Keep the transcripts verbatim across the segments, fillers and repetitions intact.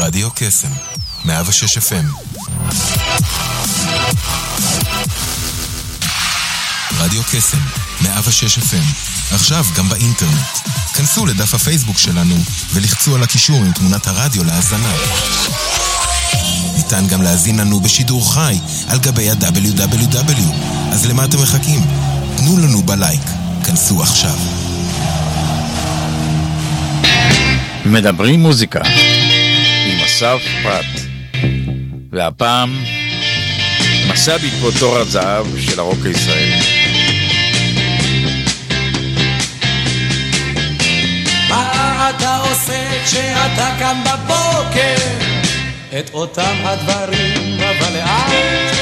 רדיו קסם, מאה ושש אף אם. רדיו קסם, מאה ושש אף אם. עכשיו גם באינטרנט. כנסו לדף הפייסבוק שלנו ולחצו על הקישור עם תמונת הרדיו להאזנה. ניתן גם להזין לנו בשידור חי על גבי ה-דאבליו דאבליו דאבליו. אז למה אתם מחכים? תנו לנו בלייק. כנסו עכשיו. מדברים מוזיקה עם אסף פרט, והפעם מסע בעקבות תור הזהב של הרוק הישראלי. מה אתה עושה כשאתה קם בבוקר? את אותם הדברים אבל לאט.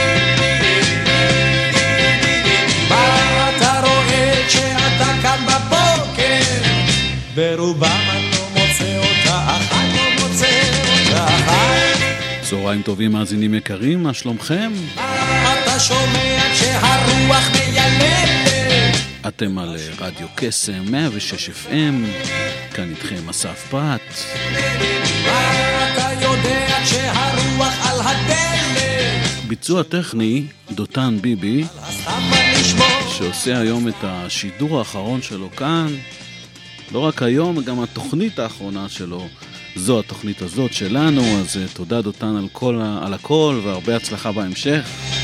מה אתה רואה כשאתה קם בבוקר? ברובם אני לא מוצא אותה אחת, לא מוצא אותה אחת. צהריים טובים מאזינים יקרים, מה שלומכם? מה אתה שומע כשהרוח מיילדת? אתם על רדיו קסם מאה ושש אף אם, כאן איתכם אסף פרט. מה אתה יודע כשהרוח על הדלת? ביצוע טכני דותן ביבי, שעושה היום את השידור האחרון שלו כאן. לא רק היום, גם התוכנית האחרונה שלו, זו התוכנית הזאת שלנו, אז תודה דותן על, כל, על הכל והרבה הצלחה בהמשך.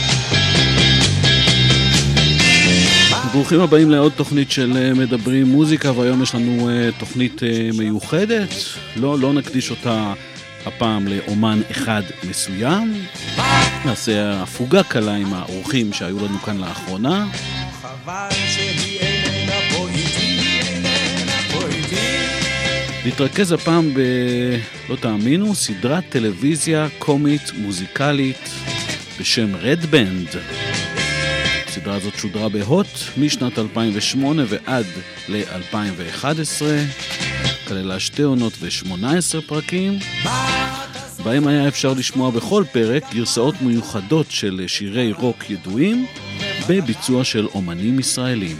ברוכים הבאים לעוד תוכנית של מדברים מוזיקה, והיום יש לנו תוכנית מיוחדת. לא, לא נקדיש אותה הפעם לאומן אחד מסוים. נעשה הפוגה קלה עם האורחים שהיו לנו כאן לאחרונה. חבל שהיא איננה פה איתי, איננה פה איתי. נתרכז הפעם ב... לא תאמינו, סדרת טלוויזיה קומית מוזיקלית בשם רד בנד. הסדרה הזאת שודרה בהוט משנת אלפיים ושמונה ועד ל-אלפיים ואחת עשרה, כללה שתי עונות ו-שמונה עשרה פרקים, בהם היה אפשר לשמוע בכל פרק גרסאות מיוחדות של שירי רוק ידועים בביצוע של אומנים ישראלים.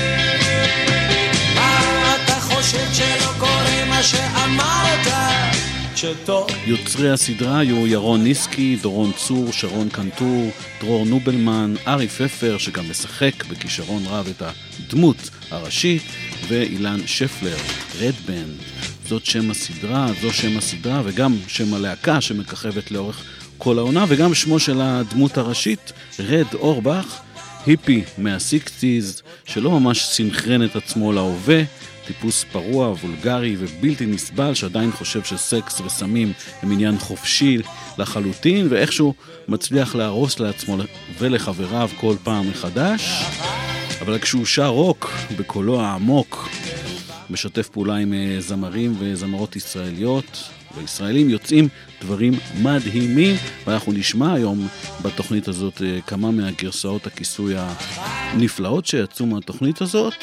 מה אתה חושב שלא קורה מה שאמרת? שטוב יוצרי הסדרה היו ירון ניסקי, דורון צור, שרון קנטור, דרור נובלמן, ארי פפר שגם משחק בכישרון רב את הדמות הראשית, ואילן שפלר. רד בנד, זאת שם הסדרה, זו שם הסדרה וגם שם הלהקה שמככבת לאורך כל העונה, וגם שמו של הדמות הראשית, רד אורבך, היפי מה-סיקסטיז שלא ממש סינכרן את עצמו להווה, טיפוס פרוע, וולגרי ובלתי נסבל שעדיין חושב שסקס וסמים הם עניין חופשי לחלוטין, ואיכשהו מצליח להרוס לעצמו ולחבריו כל פעם מחדש. אבל כשהוא שר רוק בקולו העמוק, משתף פעולה עם זמרים וזמרות ישראליות וישראלים, יוצאים דברים מדהימים, ואנחנו נשמע היום בתוכנית הזאת כמה מהגרסאות הכיסוי הנפלאות שיצאו מהתוכנית הזאת.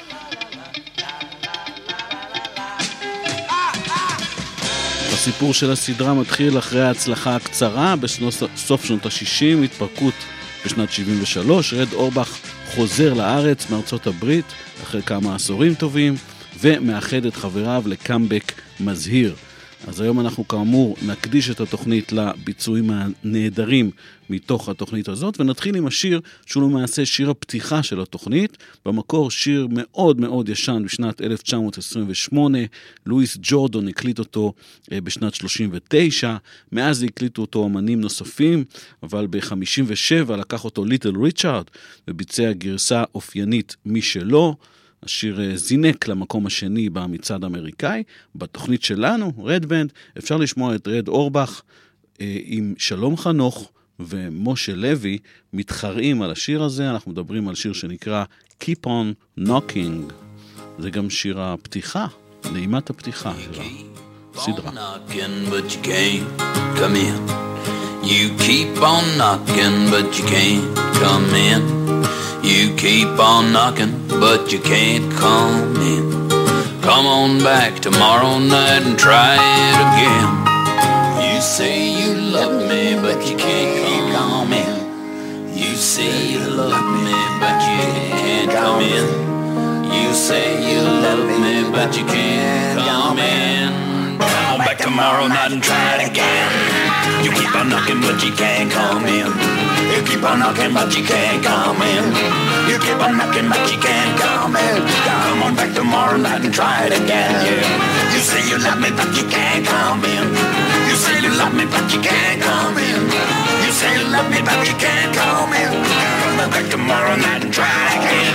הסיפור של הסדרה מתחיל אחרי ההצלחה הקצרה בסוף שנות ה-שישים, התפרקות בשנת שבעים ושלוש. רד אורבך חוזר לארץ מארצות הברית אחרי כמה עשורים טובים ומאחד את חבריו לקאמבק מזהיר. אז היום אנחנו כאמור נקדיש את התוכנית לביצועים הנהדרים מתוך התוכנית הזאת, ונתחיל עם השיר שהוא למעשה שיר הפתיחה של התוכנית, במקור שיר מאוד מאוד ישן בשנת אלף תשע מאות עשרים ושמונה, לואיס ג'ורדון הקליט אותו בשנת שלושים ותשע, מאז הקליטו אותו אמנים נוספים, אבל ב-חמישים ושבע לקח אותו ליטל ריצ'ארד וביצע גרסה אופיינית משלו. השיר זינק למקום השני במצעד האמריקאי. בתוכנית שלנו, רד בנד, אפשר לשמוע את רד אורבך אה, עם שלום חנוך ומשה לוי מתחרים על השיר הזה. אנחנו מדברים על שיר שנקרא Keep on Knocking. זה גם שיר הפתיחה, נעימת הפתיחה של הסדרה. But you can't come in. You keep on knocking but you can't come in. You keep on knocking, but you can't come in. Come on back tomorrow night and try it again. You say you love me, but you can't come in. You say you love me, but you can't come in. You say you love me, but you can't come in. Come on back tomorrow. tomorrow night and try it again. You keep on knocking but you can't come in. You keep on knocking but you can't come in. You keep on knocking but you can't come in. Come on back tomorrow night and try it again. Yeah. You say you love me but you can't come in. You say you love me but you can't come in. You say you love me but you can't come in. Come on back tomorrow night and try it again.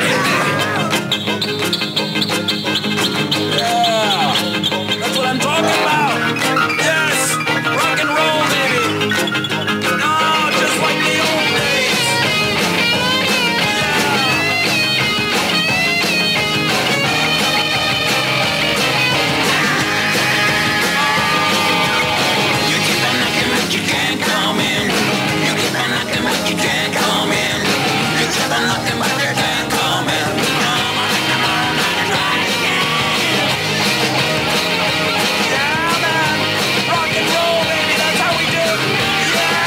Yeah, that's what I'm talking about. Yes, rock and roll, baby. Oh, just like the old days. You keep on knocking, but you can't come in. You keep on knocking, but you can't come in. You keep on knocking, but you can't come in. Come on, come on, try it again. Yeah, man, rock and roll, baby, that's how we do. Yeah,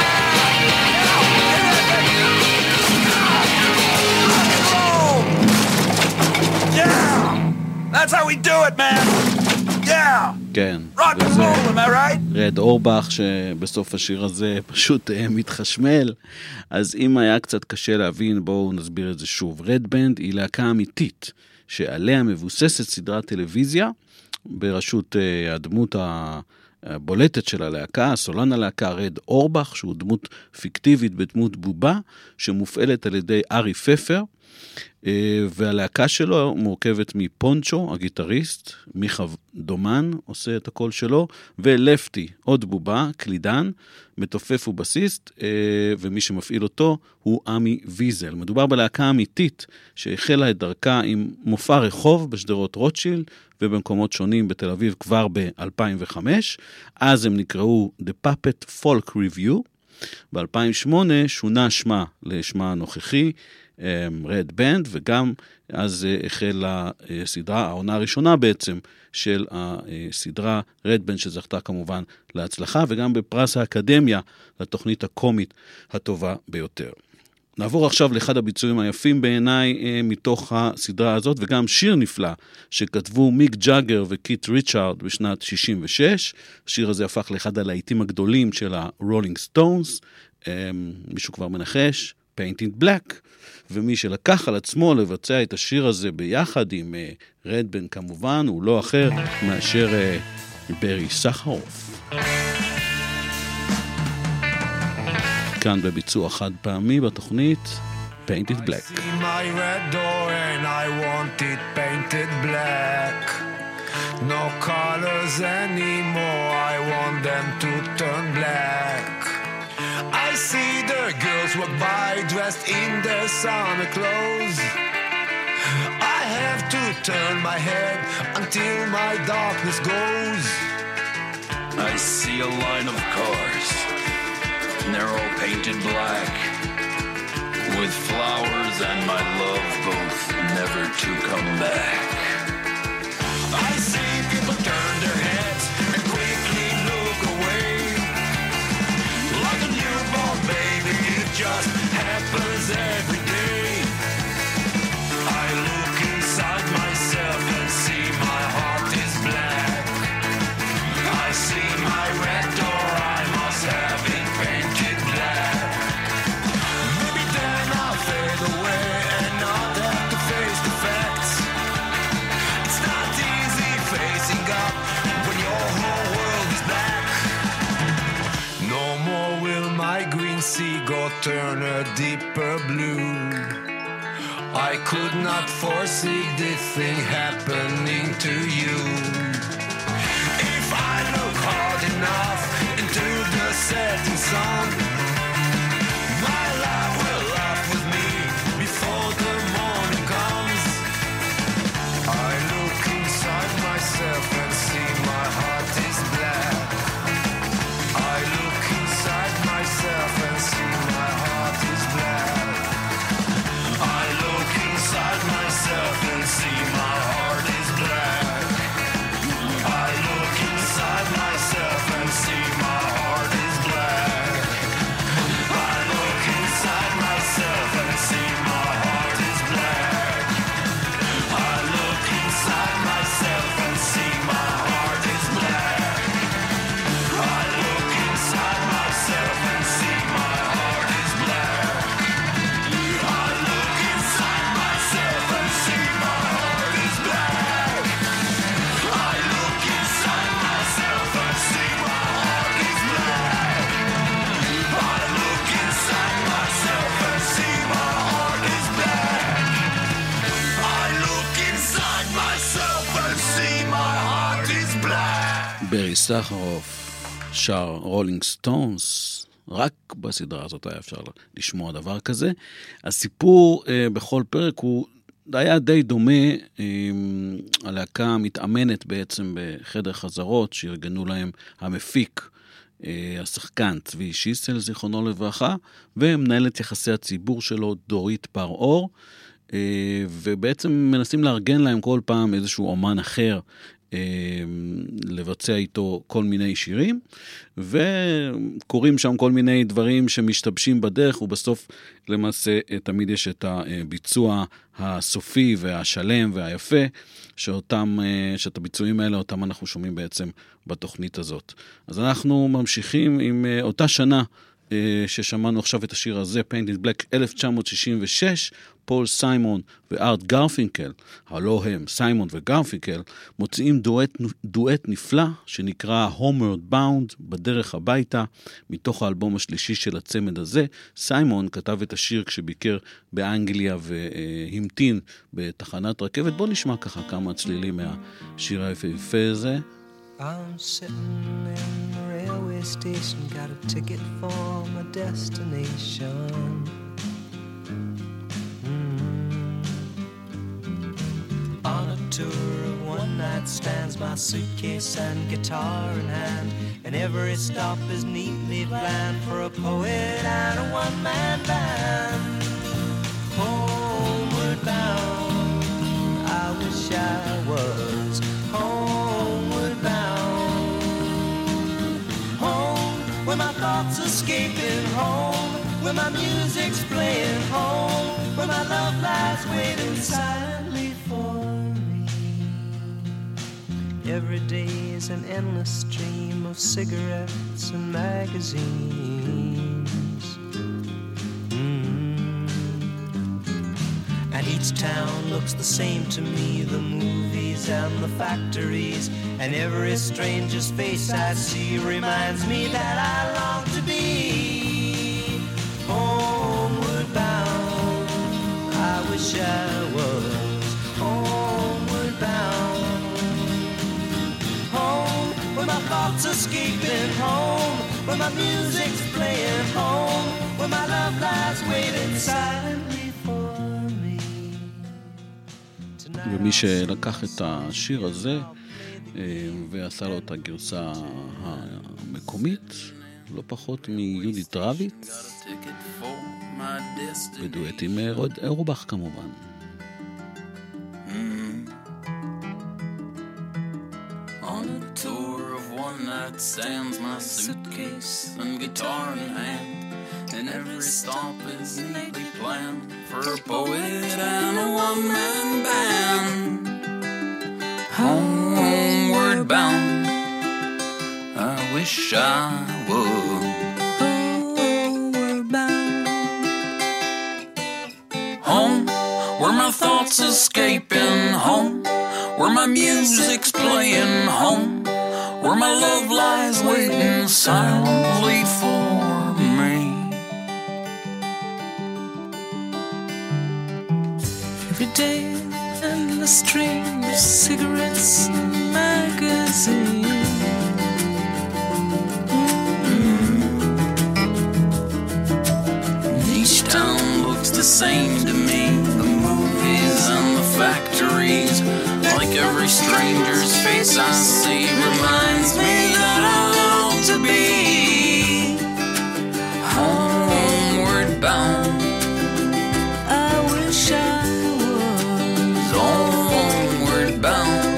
rock and roll. Yeah, that's how we do it, man. Yeah. כן. Rock and roll, am I right? רד אורבך, שבסוף השיר הזה פשוט מתחשמל. אז אם היה קצת קשה להבין, בואו נסביר את זה שוב. רד בנד היא להקה אמיתית, שעליה מבוססת סדרת טלוויזיה, בראשות הדמות הבולטת של הלהקה, סולן הלהקה רד אורבך, שהוא דמות פיקטיבית בדמות בובה, שמופעלת על ידי ארי פפר, והלהקה שלו מורכבת מפונצ'ו, הגיטריסט, מיכה דומן, עושה את הקול שלו, ולפטי, עוד בובה, קלידן, מתופף ובסיסט, ומי שמפעיל אותו הוא עמי ויזל. מדובר בלהקה אמיתית שהחלה את דרכה עם מופע רחוב בשדרות רוטשילד, ובמקומות שונים בתל אביב כבר ב-אלפיים וחמש. אז הם נקראו The Puppet Folk Review. ב-אלפיים ושמונה שונה שמה לשמה הנוכחי, רד בנד, וגם אז החלה הסדרה, העונה הראשונה בעצם של הסדרה רד בנד, שזכתה כמובן להצלחה, וגם בפרס האקדמיה לתוכנית הקומית הטובה ביותר. נעבור עכשיו לאחד הביצועים היפים בעיניי מתוך הסדרה הזאת, וגם שיר נפלא שכתבו מיק ג'אגר וקית' ריצ'ארד בשנת שישים ושש. השיר הזה הפך לאחד הלהיטים הגדולים של הרולינג סטונס, מישהו כבר מנחש, Painted Black, ומי שלקח על עצמו לבצע את השיר הזה ביחד עם רד בנד כמובן, הוא לא אחר מאשר ברי סחרוף. כאן בביצוע חד פעמי בתוכנית Painted Black. I see my red door and I want it painted black. No colors anymore, I want them to turn black. I see the girls walk by dressed in their summer clothes. I have to turn my head until my darkness goes. I see a line of cars, and they're all painted black, with flowers and my love both never to come back. I see people turn their heads and quickly look away. Like a newborn baby, it just happens every day. I look inside myself and see my heart is black. I see my red door, I must have it painted black. Maybe then I'll fade away and not have to face the facts. It's not easy facing up when your whole world is black. No more will my green seagull turn a deeper blue. I could not foresee this thing happening to you. If I look hard enough into the setting sun, my life will laugh with me before the morning comes. I look inside myself and see my heart is black. I look inside myself and see my heart is black. I look inside myself and see my heart is black. סחרוף שר רולינג סטונס, רק בסדרה הזאת היה אפשר לשמוע דבר כזה. הסיפור אה, בכל פרק הוא היה די דומה, אה, הלהקה מתאמנת בעצם בחדר חזרות שארגנו להם המפיק, אה, השחקן צבי שיסל, זיכרונו לברכה, ומנהלת יחסי הציבור שלו דורית בר-אור, אה, ובעצם מנסים לארגן להם כל פעם איזשהו אומן אחר, לבצע איתו כל מיני שירים, וקוראים שם כל מיני דברים שמשתבשים בדרך, ובסוף למעשה תמיד יש את הביצוע הסופי והשלם והיפה, שאותם, שאת הביצועים האלה, אותם אנחנו שומעים בעצם בתוכנית הזאת. אז אנחנו ממשיכים עם אותה שנה ששמענו עכשיו את השיר הזה, Painted Black, אלף תשע מאות שישים ושש, פול סיימון וארט גרפינקל, הלא הם, סיימון וגרפינקל, מוציאים דואט, דואט נפלא שנקרא Homeward Bound, בדרך הביתה, מתוך האלבום השלישי של הצמד הזה. סיימון כתב את השיר כשביקר באנגליה והמתין בתחנת רכבת. בוא נשמע ככה כמה צלילים מהשיר היפהפה הזה. I'm sitting in the railway station, got a ticket for my destination. Mm. On a tour of one night stands, my suitcase and guitar in hand, and every stop is neatly planned for a poet and a one-man band. Homeward bound, I wish I was homeward bound. Home, where my thoughts escaping, home, where my music's playing, home, where my love lies waiting silently for me. Every day is an endless stream of cigarettes and magazines. Mm. And each town looks the same to me, the movies and the factories, and every stranger's face I see reminds me that I long to be homeward bound. I wish I was homeward bound. Home, where my thoughts escaping, home, where my music's playing, home, where my love lies waiting silently for me. ומי שלקח את השיר הזה ועשה לו את הגרסה המקומית, לא פחות מיהודית רביץ, בדואט עם רוד אורבך כמובן. On a tour of one night stands, my suitcase and guitar in hand, and every stop is neatly planned for a poet and a one-man band. Homeward bound, I wish I would. Homeward bound, home, where my thoughts escaping, home, where my music's playing, home, where my love lies waiting silently for me. Every day and the stream of cigarettes and magazines. Mm-hmm. Each town looks the same to me, the movies and the factories, like every stranger's face I see reminds me that I long to be homeward bound. I wish I was homeward bound.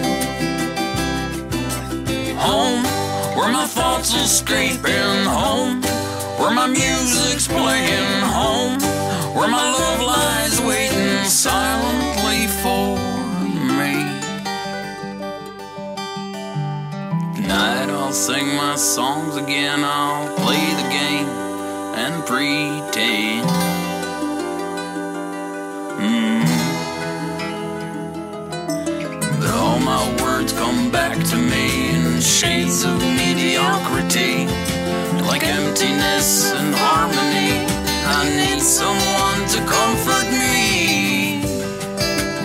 Home, where my thoughts are escaping, home, where my music's playing, home, where my love lies waiting silently for me. Tonight I'll sing my songs again, I'll play the game and pretend. Mm. But all my words come back to me in shades of mediocrity, like emptiness and harmony. I need someone to comfort me.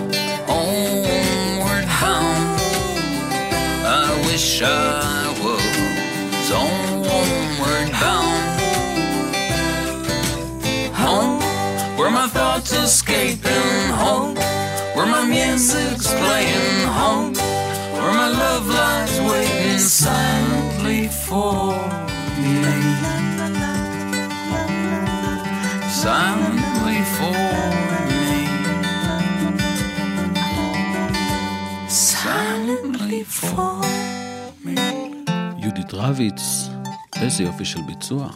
Homeward bound, I wish I was thoughts escaping home, where my music's playing home, where my love lies waiting silently for me, silently for me, silently for me. יהודית רביץ, איזה יופי של ביצוע.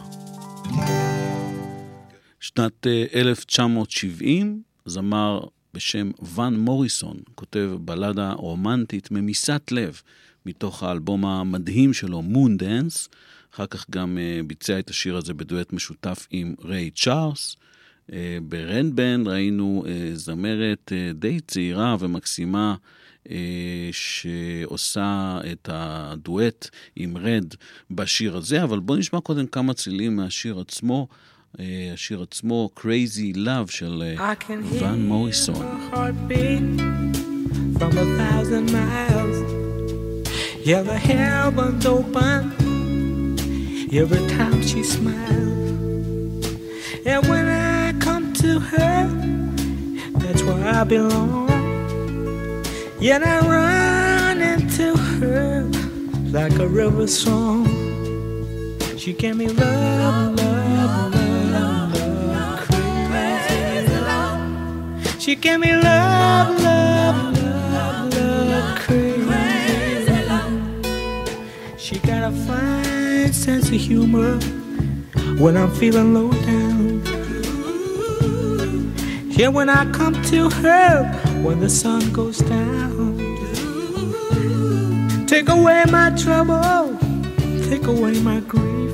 שנת אלף תשע מאות שבעים, זמר בשם ון מוריסון, כותב בלדה רומנטית ממיסת לב, מתוך האלבום המדהים שלו, מון דנס. אחר כך גם ביצע את השיר הזה בדואט משותף עם ריי צ'ארלס. ברנבן ראינו זמרת די צעירה ומקסימה, שעושה את הדואט עם רד בשיר הזה, אבל בוא נשמע קודם כמה צלילים מהשיר עצמו. השיר עצמו, Crazy Love של ון מוריסון. From a thousand miles, yeah, the heavens open every time she smiles, and when I come to her, that's where I belong. Yet I run into her like a river song. She gave me love, love, love, love, crazy love. She gave me love, love, love, love, crazy love. She got a fine sense of humor when I'm feeling low down. Yeah, when I come to her, when the sun goes down, take away my trouble, take away my grief,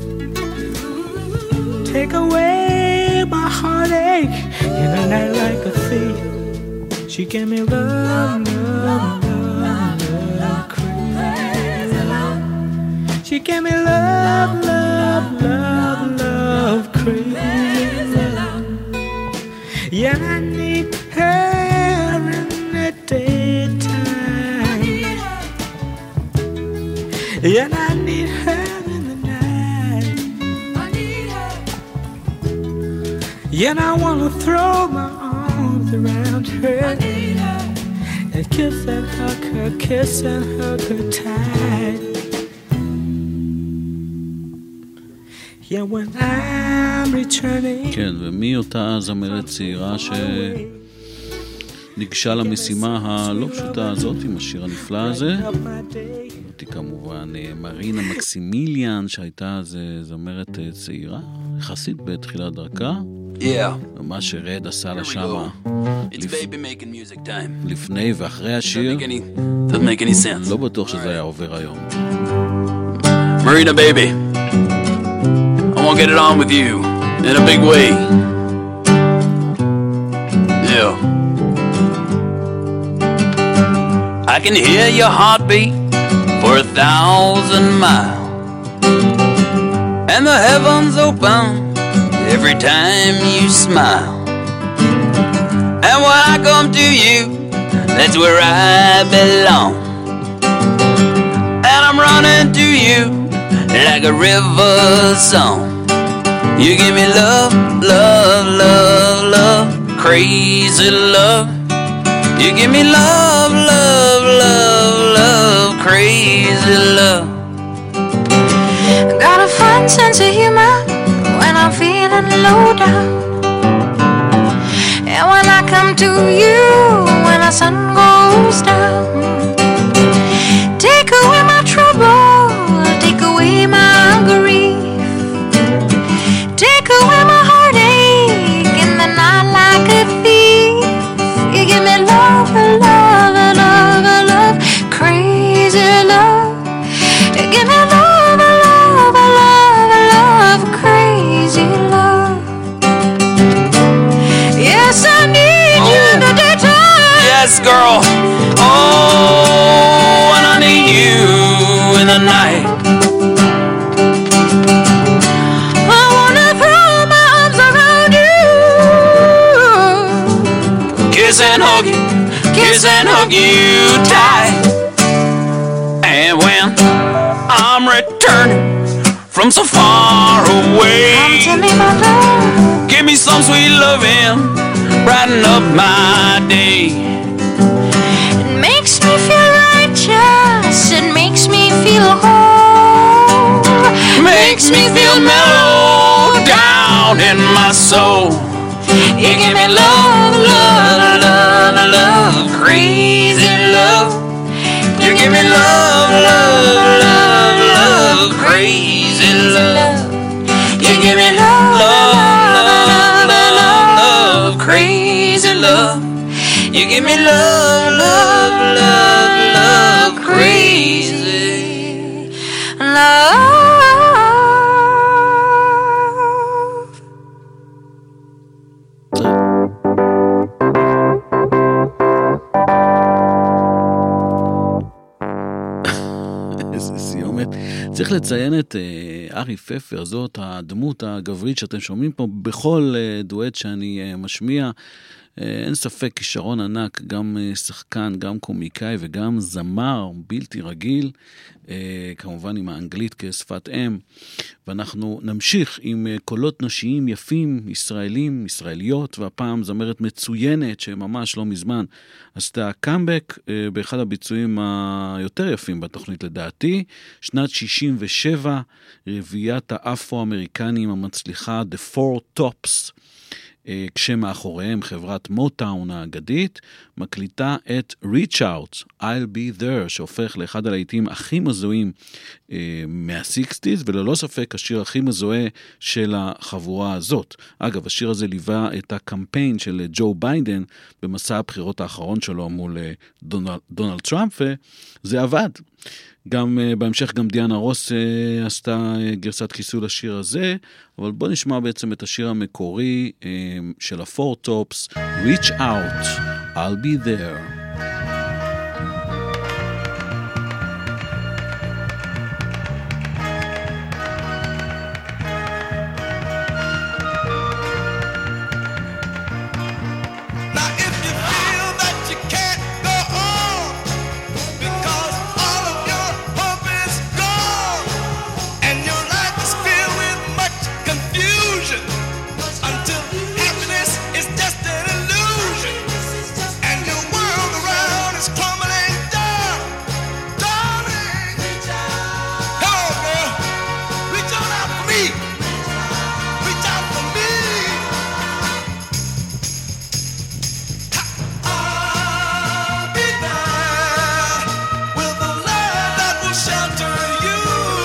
take away my heartache in a night like a thief. She gave me love, love, love, love, crazy love. She gave me love, love, love, love, crazy love. Yeah, I need her in the daytime, and I need her in the night. I need her. And I want to throw my arms around her, I need her, and kiss and hug her, kiss and hug her tight. Yeah, when I'm returning. כן, ומי אותה זמרת צעירה שניגשה למשימה הלא פשוטה הזאת עם השיר הנפלא הזה? אותי כמובן מרינה מקסימיליאן, שהייתה זמרת צעירה, יחסית בתחילת דרכה. Yeah. ומה שרד עשה לה שמה It's baby making music time. לפני ואחרי השיר, Doesn't make any, doesn't make any sense. לא בטוח שזה היה עובר היום. Marina baby, I want to get it on with you in a big way. Yeah. I can hear your heartbeat for a thousand miles, and the heavens open every time you smile. And when I come to you, that's where I belong. And I'm running to you like a river song. You give me love, love, love, love, crazy love. You give me love, love, love, love, crazy love. Got a fine sense of humor when I'm feeling low down, and when I come to you, when the sun goes down, take away my trouble, take away my grief, take away my heartache in the night like a thief. You give me love, love, love, love, crazy love. You give me love, love, love, love, crazy love. Yes, I need oh. you in the daytime. Yes, girl. Oh, and I need you in the night. I wanna throw my arms around you, Kiss and hug you, kiss and hug you tight. And when I'm returning from so far away, come to me, my love. give me some sweet loving brighten up my day. It makes me feel righteous. It makes me feel whole. Makes me feel mellow down in my soul. You give me love, love, love, love, crazy love. You give me love, love, love, love, crazy love. You give me love, love, love, love, love, crazy love. You give me love, love, love, love, crazy Love. איזה סיומת. צריך לציין את אה, ארי פפר, זאת הדמות הגברית שאתם שומעים פה בכל אה, דואט שאני אה, משמיע. אה, אין ספק כישרון ענק, גם אה, שחקן, גם קומיקאי וגם זמר בלתי רגיל, אה, כמובן עם האנגלית כשפת אם. ואנחנו נמשיך עם אה, קולות נשיים יפים, ישראלים, ישראליות, והפעם זמרת מצוינת שממש לא מזמן עשתה קאמבק אה, באחד הביצועים היותר יפים בתוכנית לדעתי, שנת שישים ושבע, רביעיית האפרו-אמריקנים המצליחה The Four Tops, אה, כשמאחוריהם חברת מוטאון האגדית, מקליטה את Reach Out, I'll Be There, שהופך לאחד הלהיטים הכי מזוהים אה, מה-שישים, וללא ספק השיר הכי מזוהה של החבורה הזאת. אגב, השיר הזה ליווה את הקמפיין של ג'ו ביידן במסע הבחירות האחרון שלו מול אה, דונל, דונלד טראמפ, וזה עבד. גם uh, בהמשך גם דיאנה רוס uh, עשתה uh, גרסת כיסוי לשיר הזה, אבל בוא נשמע בעצם את השיר המקורי uh, של ה-Four Tops, Reach Out, I'll Be There. Now if you feel that you can't go on because all of your hope is gone and your life is filled with much confusion until happiness is just an illusion and your world around is crumbling down, darling, come on girl, reach on out for me, reach out for me. I'll be there with a love that will shelter you.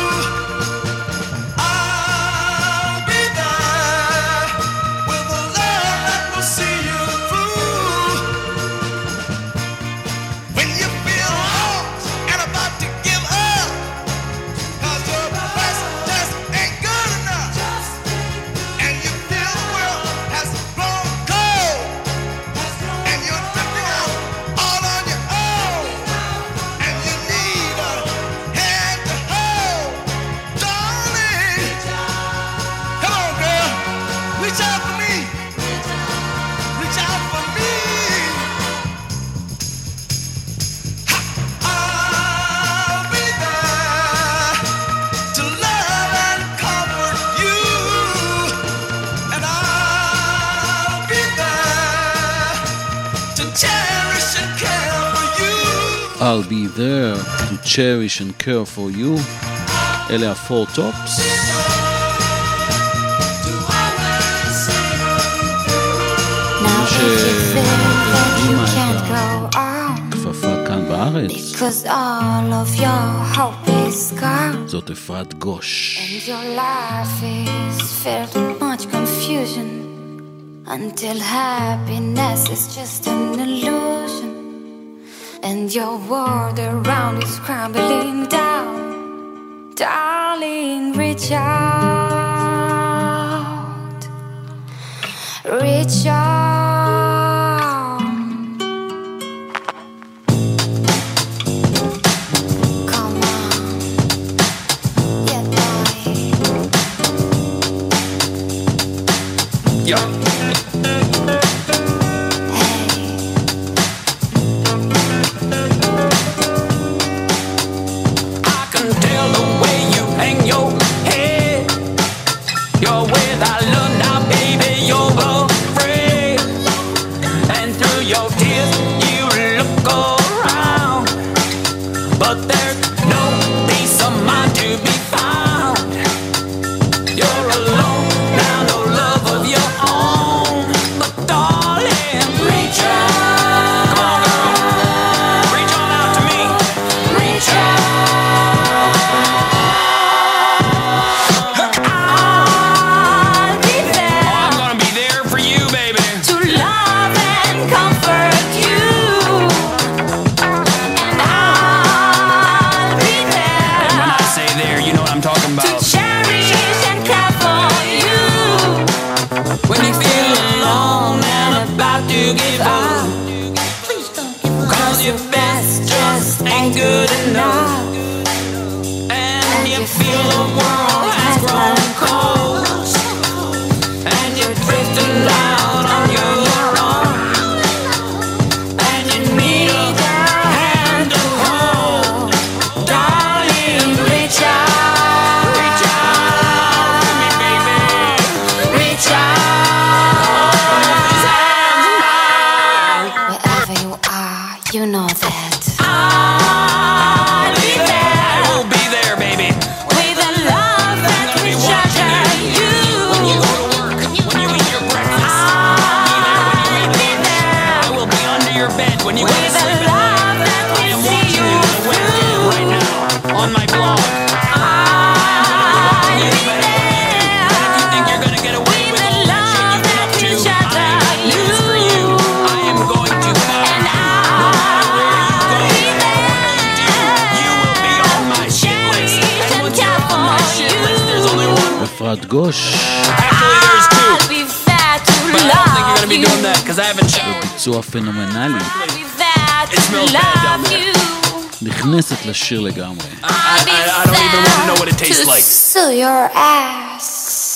I'll be there with a love that will see you through. When you feel lost and about to give up, 'cause your best just ain't good enough, and you feel the world has grown cold, and you're drifting out all on your own, and you need a hand to hold, darling. Come on, girl, reach out for me, reach out for me. I'll be there to love and comfort you, and I'll be there to cherish and care for you. I'll be there to cherish and care for you. אלה ה-Four Tops. Now if you feel that you הרימה can't את go on הכפפה כאן בארץ, because all of your hope is gone זאת אפרת גוש. and your life is filled with much confusion until happiness is just an illusion and your world around is crumbling down, darling, reach out, reach out, come on, yeah boy. Yeah. I can tell the way you hang your head. You're without love now, baby, you're afraid. ain't good enough. And you feel the world has grown cold, and you're drifting down on your own, and you need a hand to hold. Darling, reach out, reach out to me, baby, reach out. Wherever you are, you know that. I'll be there. I will be there, baby. With a love that I'll be will watching shatter you when you you. go to work, when you eat your breakfast. I'll be there. I will be under your bed when you go to With a sleep at love night. that I will am see watching you you on the webcam through. right now on my blog. I'll be And if you think you're gonna get away with all that shit you've been up to, I have news for you. I am going to find you. No matter where you go, what you do, you will be on my shit list. And once you're on my shit list, there's only one. אפרת גוש, Actually, there's two. I'll be there to But I don't think you're gonna love be you. doing that because I haven't showered. ביצוע פנומנלי, I'll be there It smells to bad down love there. you. נכנסת לשיר לגמרי. I, I, I don't even want to know what it tastes To like. sue your ass.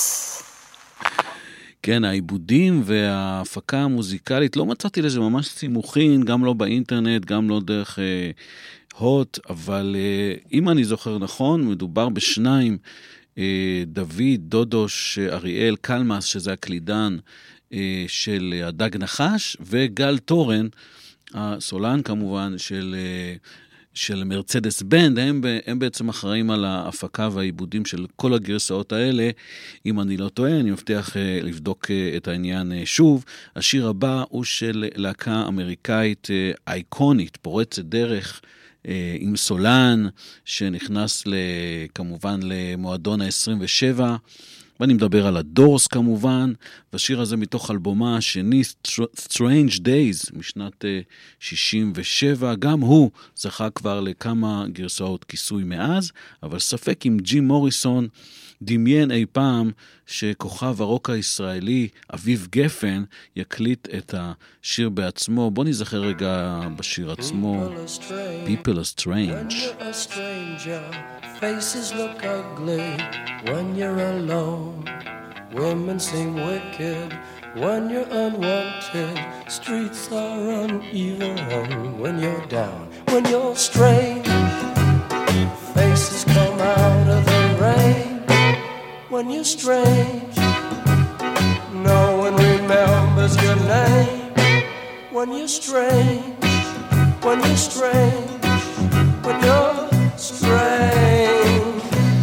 כן, העיבודים וההפקה המוזיקלית, לא מצאתי לזה ממש סימוכין, גם לא באינטרנט, גם לא דרך אה, הוט, אבל אה, אם אני זוכר נכון, מדובר בשניים, אה, דוד, דודוש, אריאל, קלמאס, שזה הקלידן אה, של הדג נחש, וגל תורן, הסולן כמובן, של... אה, של מרצדס בנד, הם, הם בעצם אחראים על ההפקה והעיבודים של כל הגרסאות האלה. אם אני לא טועה, אני מבטיח אה, לבדוק אה, את העניין אה, שוב. השיר הבא הוא של להקה אמריקאית אה, אייקונית, פורצת דרך, אה, עם סולן, שנכנס ל, כמובן למועדון ה-עשרים ושבע, ואני מדבר על הדורס כמובן, והשיר הזה מתוך אלבומה השני, Strange Days, משנת שישים ושבע, גם הוא זכה כבר לכמה גרסאות כיסוי מאז, אבל ספק אם ג'ים מוריסון דמיין אי פעם שכוכב הרוק הישראלי, אביב גפן, יקליט את השיר בעצמו. בוא נזכר רגע בשיר עצמו, People are Strange. When you're a stranger, faces look ugly when you're alone. Women seem wicked when you're unwanted. Streets are uneven when you're down. When you're strange, faces come out of the rain. When you're strange, no one remembers your name. When you're strange, when you're strange, when you're strange.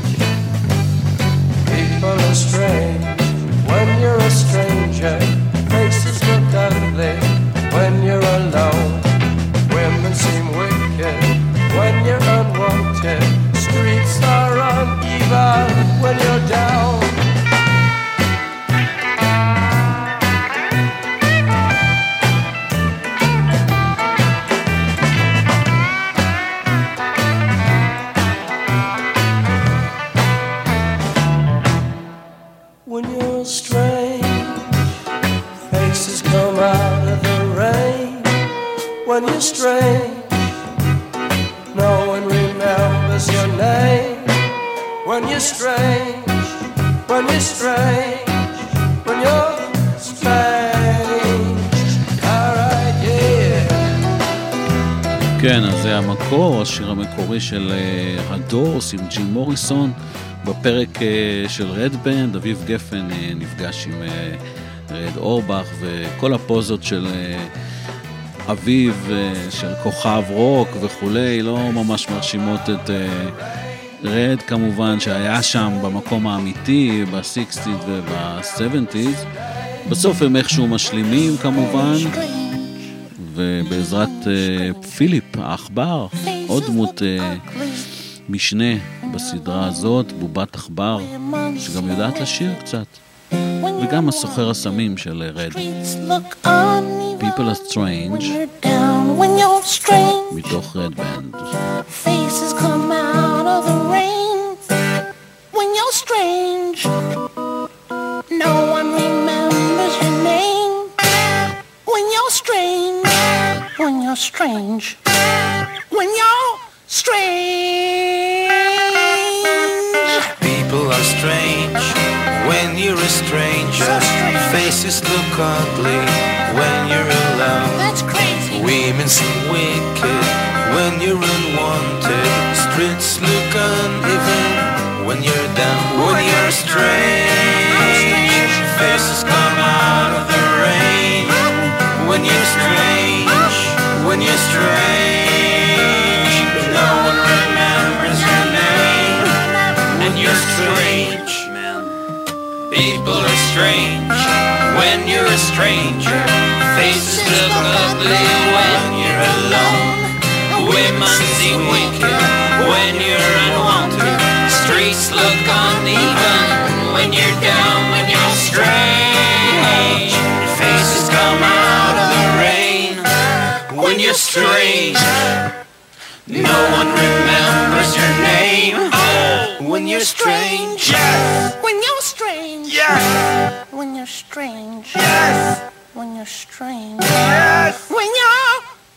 People are strange when you're a stranger. Faces look ugly when you're alone. Women seem wicked when you're unwanted. Streets are uneven when you're down. When you're strange, faces come out of the rain. When you're strange, no one remembers your name. When you're strange, when you're strange, when you're strange. Alright, yeah. כן, אז זה המקור, השיר המקורי של uh, הדורס עם ג'ים מוריסון. בפרק uh, של רד בנד, אביב גפן uh, נפגש עם uh, רד אורבך, וכל הפוזות של uh, אביב, uh, של כוכב רוק וכולי, לא ממש מרשימות את uh, רד כמובן, שהיה שם במקום האמיתי, ב-שישים וב-שבעים. בסוף הם איכשהו משלימים כמובן, ובעזרת uh, פיליפ האחבר, עוד דמות uh, משנה בסדרה הזאת, בובת אחבר, שגם יודעת לשיר קצת, וגם הסוחר הסמים של רד. People are Strange, מתוך רד בנד. Faces come out of the rain when you're strange. No one remembers your name when you're strange. When you're strange. When you're strange. People are strange when you're a stranger. So strange. Faces look ugly when you're alone. That's crazy. Women seem wicked when you're unwanted. Streets look uneven when you're down. When you're strange, faces come out of the rain. When you're strange, when you're strange, no one remembers your name. When you're strange, people are strange when you're a stranger. Faces look ugly when you're alone. Women seem wicked when you're unwanted. Streets look uneven when you're down. When you're strange, faces come out of the rain. When you're strange, no one remembers your name. Oh, when you're strange, yes. When you're strange. Yes. When you're strange. Yes. When you're strange. Yes. When you're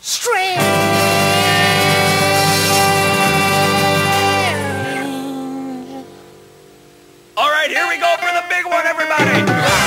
strange. All right, here we go for the big one, everybody.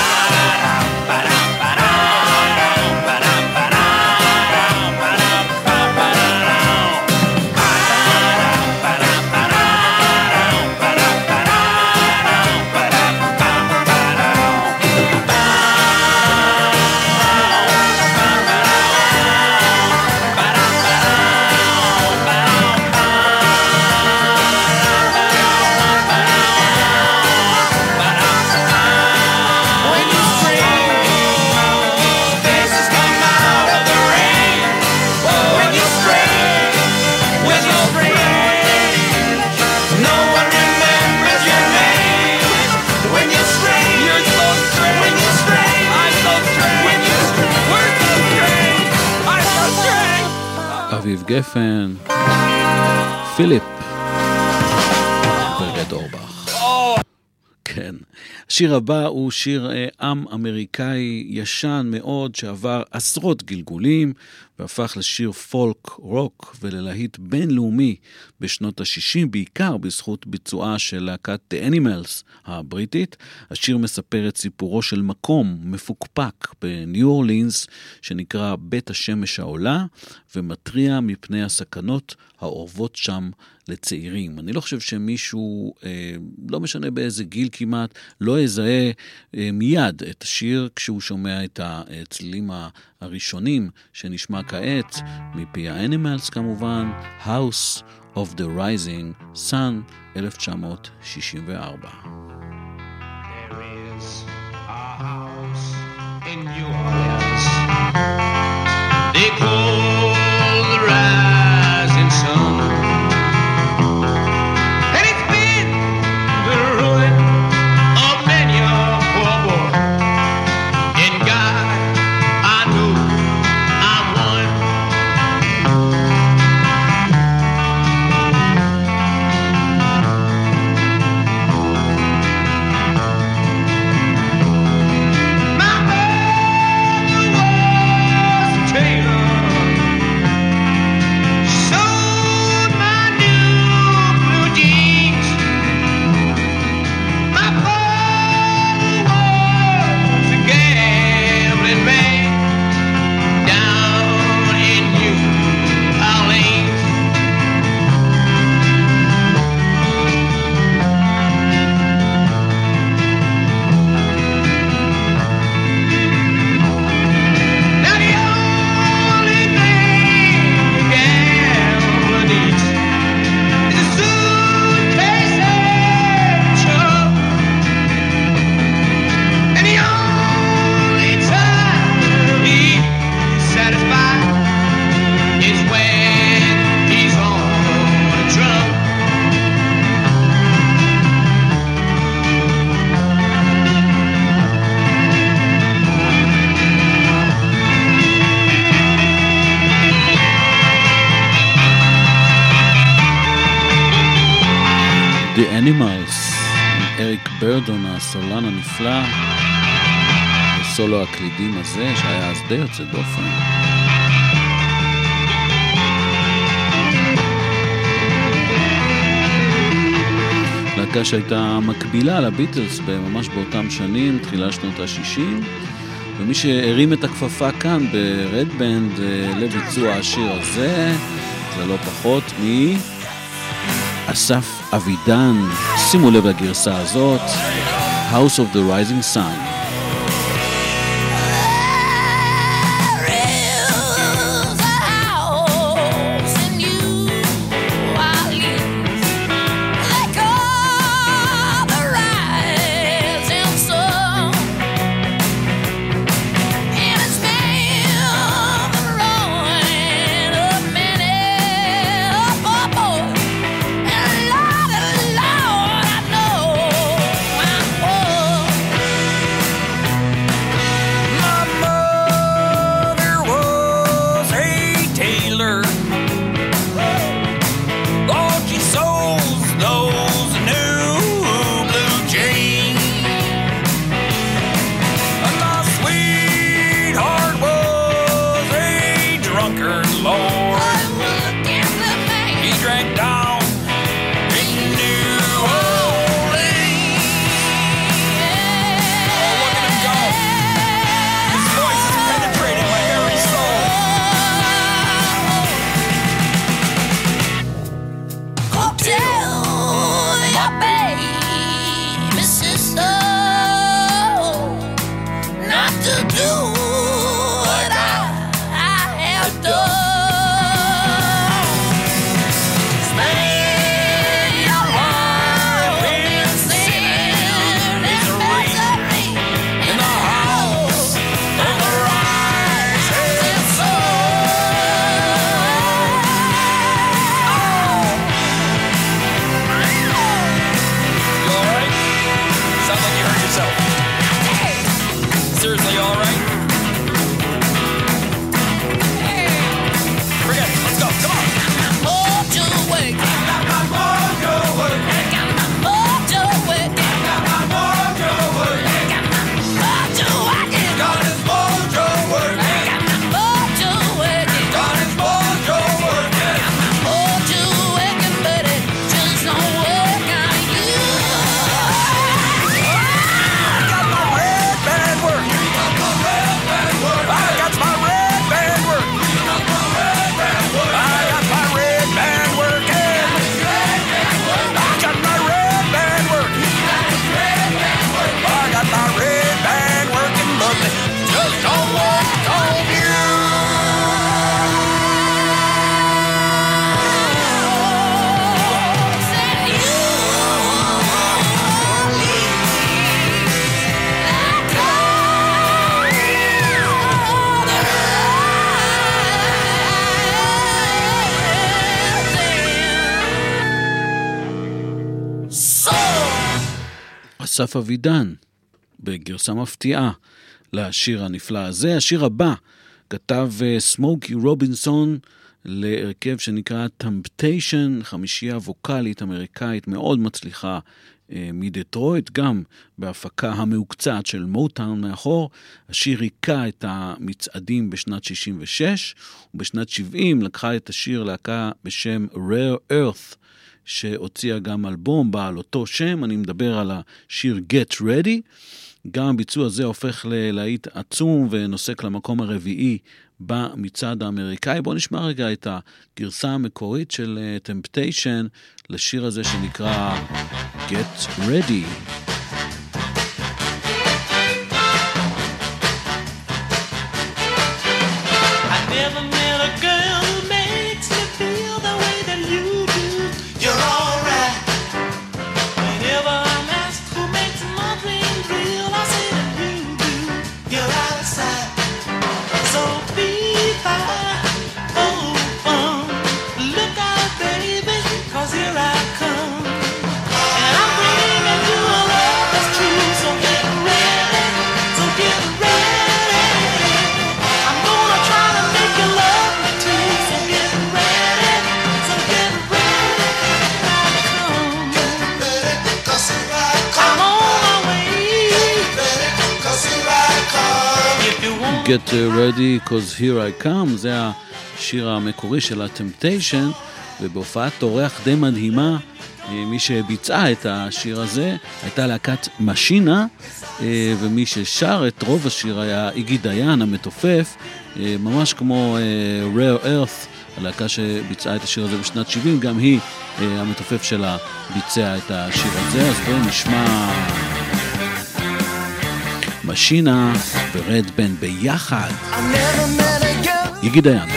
אביב גפן, פיליפ ורד אורבך. כן. השיר הבא הוא שיר עם אמריקאי ישן מאוד שעבר עשרות גלגולים והפך לשיר פולק רוק וללהיט בינלאומי בשנות ה-שישים, בעיקר בזכות ביצועה של להקת The Animals הבריטית. השיר מספר את סיפורו של מקום מפוקפק בניו אורלינס שנקרא בית השמש העולה ומטריע מפני הסכנות האורבות שם לצעירים. אני לא חושב שמישהו, אה, לא משנה באיזה גיל כמעט, לא יזהה אה, מיד את השיר כשהוא שומע את הצלילים הראשונים שנשמע כעת מפי האנימלס כמובן, House of the Rising Sun, אלף תשע מאות שישים וארבע. There is a house in New Orleans they call the Rising Sun. The Animals, אריק ברדון, הסולן הנפלא, הסולו הקלידים הזה, שהיה אז די יוצא דופן. להקה שהייתה מקבילה לביטלס ממש באותם שנים, תחילה שנות ה-שישים, ומי שהרים את הכפפה כאן ברד בנד לביצוע השיר הזה, זה לא פחות מאסף אבידן. שימו לב לגרסה הזאת, House of the Rising Sun. אסף אבידן, בגרסה מפתיעה לשיר הנפלא הזה. השיר הבא כתב סמוקי רובינסון להרכב שנקרא Temptation, חמישייה ווקלית אמריקאית מאוד מצליחה מדטרויט, גם בהפקה המעוקצעת של מוטאון מאחור. השיר ריקה את המצעדים בשנת שישים ושש, ובשנת שבעים לקחה את השיר להקה בשם Rare Earth, שהוציאה גם אלבום בעל אותו שם. אני מדבר על השיר Get Ready. גם הביצוע הזה הופך ללהיט עצום ונוסק למקום הרביעי במצעד האמריקאי. בואו נשמע רגע את הגרסה המקורית של Temptation לשיר הזה שנקרא Get Ready. Get ready, cause here I come, זה השיר המקורי של ה-Temptation, ובהופעת אורח די מדהימה מי שביצעה את השיר הזה הייתה להקת משינה, ומי ששר את רוב השיר היה איגי דיין המתופף, ממש כמו Rare Earth, הלהקה שביצעה את השיר הזה בשנת שבעים, גם היא, המתופף שלה, ביצע את השיר הזה. אז בואו נשמע משינה ורד בן ביחד. איגי דיין.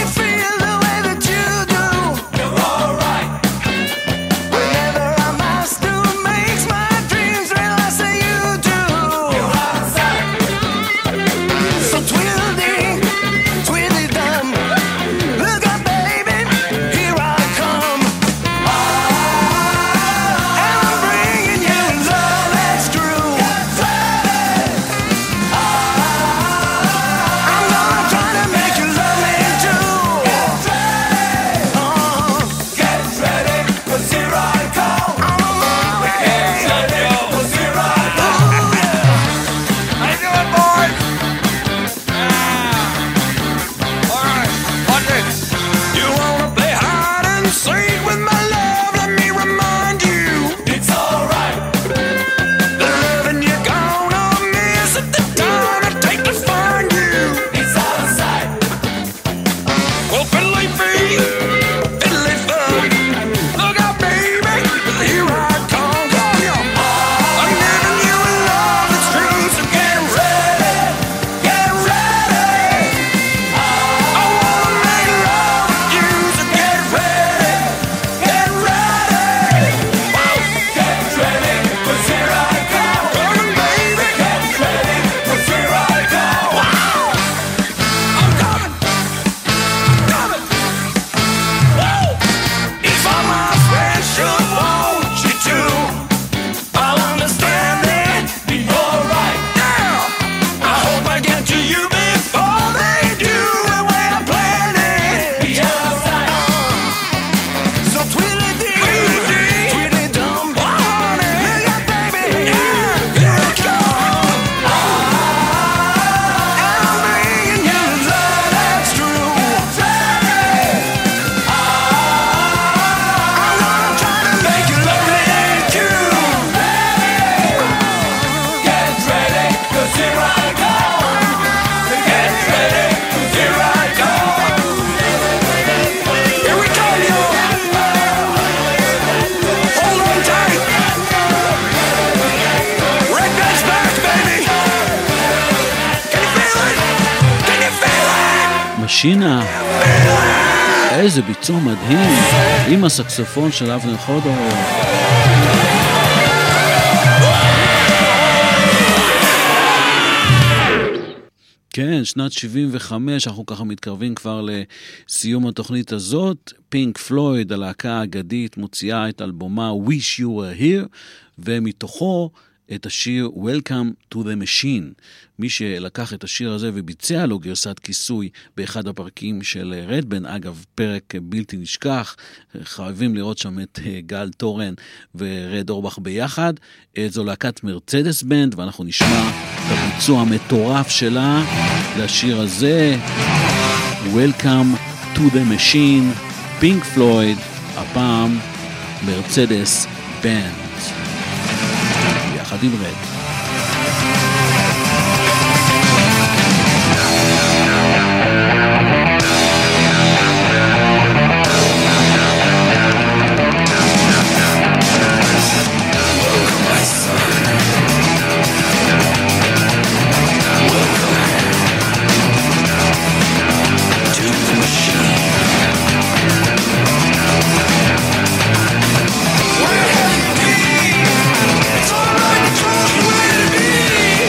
שינה, איזה ביצוע מדהים עם הסקסופון של אבנר חודורוב. כן, שנת שבעים וחמש, אנחנו ככה מתקרבים כבר לסיום התוכנית הזאת. פינק פלויד, הלהקה האגדית, מוציאה את אלבומה Wish You Were Here, ומתוכו את השיר Welcome to the Machine. מי שלקח את השיר הזה וביצע לו גרסת כיסוי באחד הפרקים של רדבן, אגב פרק בלתי נשכח, חייבים לראות שם את גל טורן ורד אורבך ביחד. זו להקת מרצדס בנד, ואנחנו נשמע את הביצוע המטורף שלה לשיר הזה, Welcome to the Machine, פינק פלויד, הפעם מרצדס בנד יחד עם רד. It's alright to trust the way to be.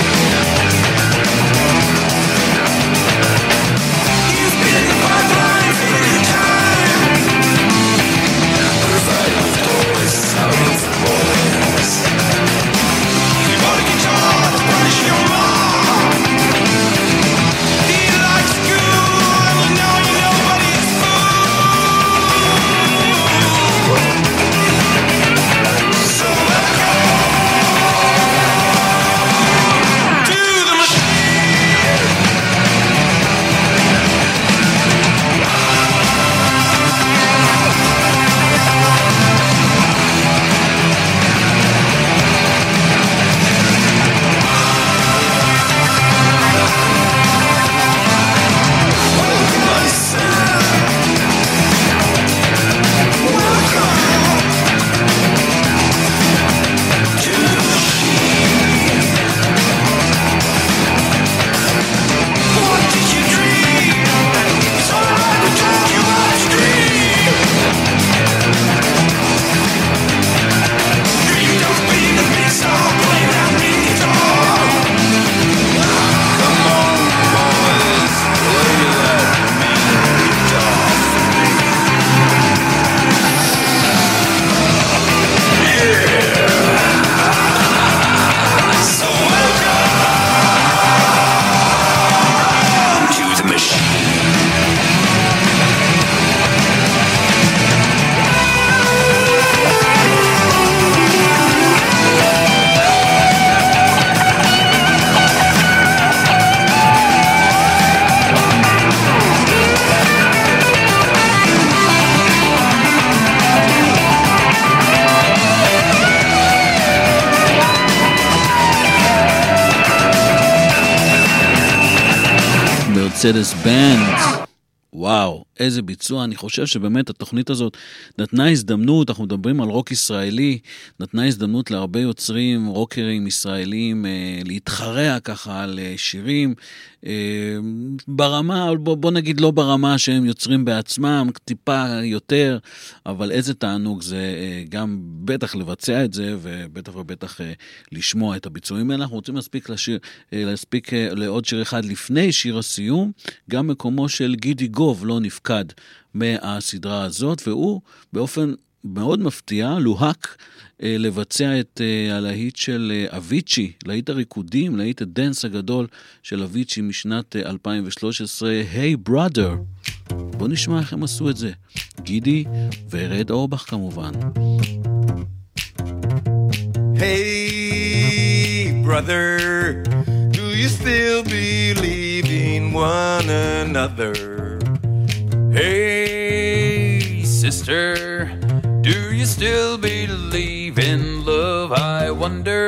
מרצדס בנד. וואו, איזה ביצוע. אני חושב שבאמת התוכנית הזאת נתנה הזדמנות, אנחנו מדברים על רוק ישראלי, נתנה הזדמנות להרבה יוצרים, רוקרים ישראלים, אה, להתחרע ככה על אה, שירים, אה, ברמה, בוא, בוא נגיד לא ברמה שהם יוצרים בעצמם, טיפה יותר, אבל איזה תענוג זה אה, גם בטח לבצע את זה, ובטח ובטח אה, לשמוע את הביצועים האלה. אנחנו רוצים להספיק, לשיר, אה, להספיק אה, לעוד שיר אחד לפני שיר הסיום, גם מקומו של גידי גוב לא נפקד מהסדרה הזאת, והוא באופן מאוד מפתיע, לוהק אה, לבצע את אה, הלהיט של אה, אביצ'י, להיט הריקודים, להיט הדנס הגדול של אביצ'י משנת אה, אלפיים ושלוש עשרה, Hey Brother. בוא נשמע איך הם עשו את זה. גידי ורד אורבך כמובן. Hey brother, do you still believe in one another? Hey, sister, do you still believe in love, I wonder?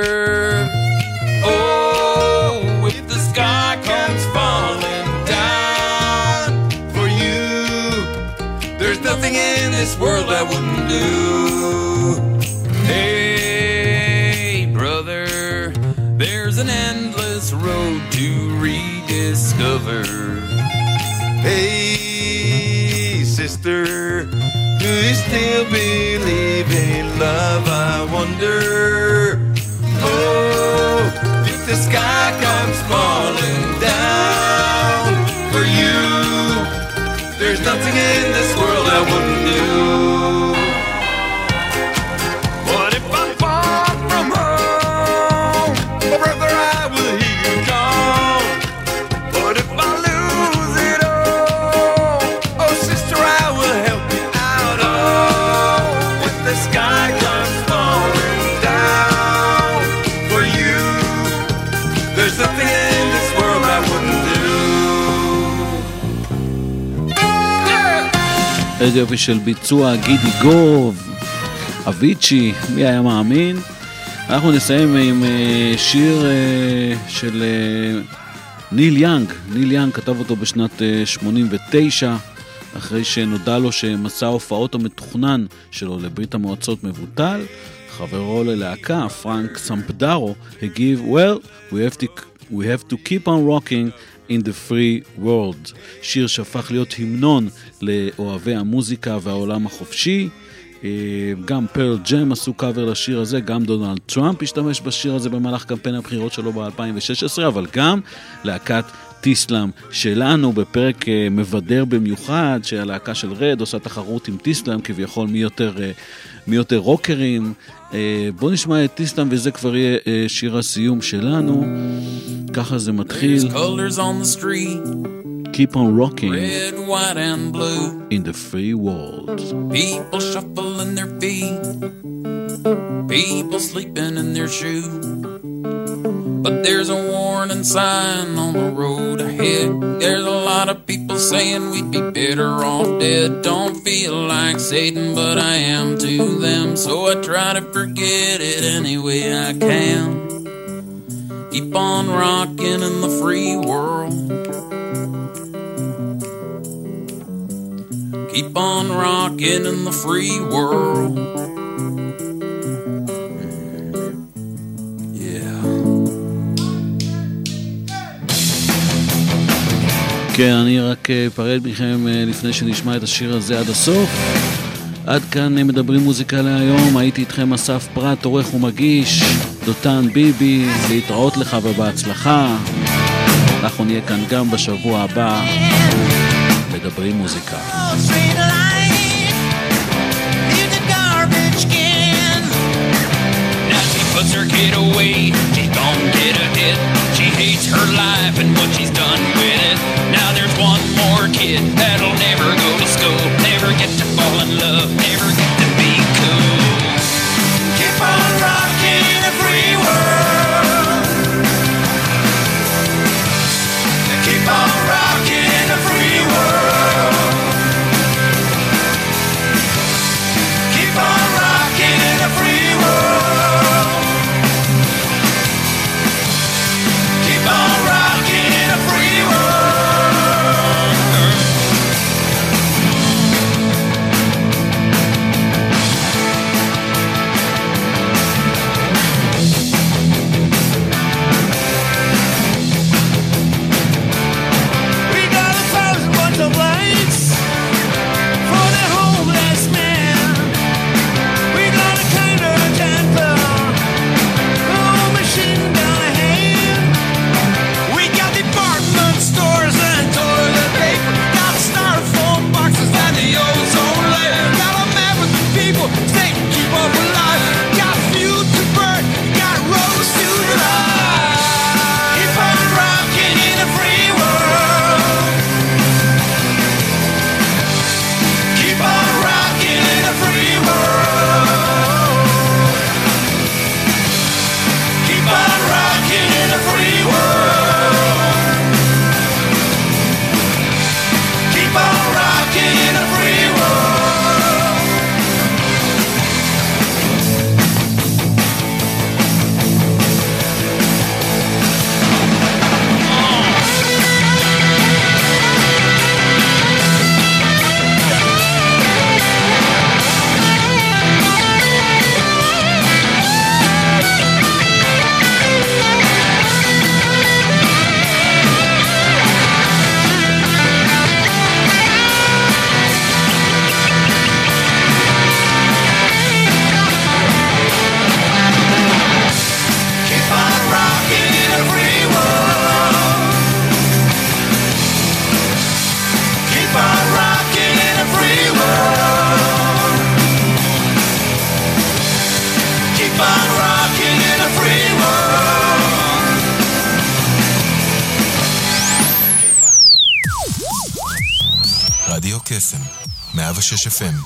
Oh, if the sky comes falling down for you, there's nothing in this world I wouldn't do. Hey, brother, there's an endless road to rediscover. Hey, sister, do you still believe in love, I wonder? Oh, if the sky comes falling down for you, there's nothing in this world I wouldn't do. What if I'm far from home? Brother, I will hear you call. What if I lose it all? Oh, sister, I will help you out. Oh, if the sky comes falling down for you, there's nothing in this world I wouldn't do. איזה יופי של ביצוע, גידי גוב, אביצ'י, מי היה מאמין? אנחנו נסיים עם שיר של ניל יאנג. ניל יאנג כתב אותו בשנת שמונים ותשע, אחרי שנודע לו שמסע ההופעות המתוכנן שלו לברית המועצות מבוטל. חברו ללהקה, פרנק סמפדרו, הגיב, well, we have to, we have to keep on rocking in the free world. שיר שהפך להיות המנון לאוהבי המוזיקה והעולם החופשי. גם פרל ג'ם עשו קאבר לשיר הזה, גם דונלד טראמפ השתמש בשיר הזה במהלך קמפיין הבחירות שלו ב-אלפיים ושש עשרה, אבל גם להקת טיסלאם שלנו בפרק מבדר במיוחד, שהלהקה של רד עושה תחרות עם טיסלאם כביכול מי יותר, מי יותר רוקרים. בוא נשמע את טיסלאם וזה כבר יהיה שיר הסיום שלנו. ככה זה מתחיל. Keep on rocking red, white, and blue in the free world. People shuffling their feet, people sleeping in their shoes. But there's a warning sign on the road ahead. There's a lot of people saying we'd be better off dead. Don't feel like Satan, but I am to them, so I try to forget it any way I can. Keep on rocking in the free world. Keep on rocking in the free world. Yeah. כן, אני רק אפרד מכם לפני שנשמע את השיר הזה עד הסוף. עד כאן מדברים מוזיקה להיום. הייתי איתכם אסף פרט, עורך ומגיש. דותן ביבי, להתראות לך ובהצלחה. אנחנו נהיה כאן גם בשבוע הבא. מדברים מוזיקה. Puts her kid away, she's gonna get ahead. She hates her life and what she's done with it. Now there's one more kid that'll never go to school, never get to fall in love, never get to be cool. Keep on rocking in a free world. Keep on rocking in a free world. Keep on rocking in a free world. Keep on rocking in a free world. קסם, מאה ושש אף אם.